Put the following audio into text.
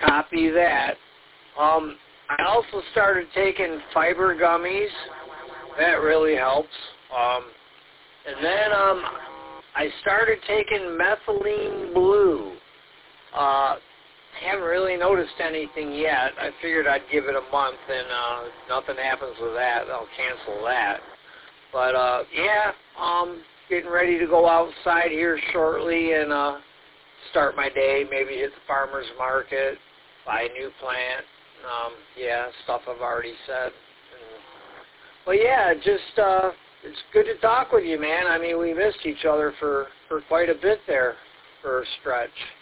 Copy that. I also started taking fiber gummies. That really helps. And then I started taking methylene blue. Haven't really noticed anything yet. I figured I'd give it a month, and if nothing happens with that, I'll cancel that. But yeah, getting ready to go outside here shortly and start my day. Maybe hit the farmer's market, buy a new plant. Yeah, stuff I've already said. But yeah, just it's good to talk with you, man. I mean, we missed each other for quite a bit there for a stretch.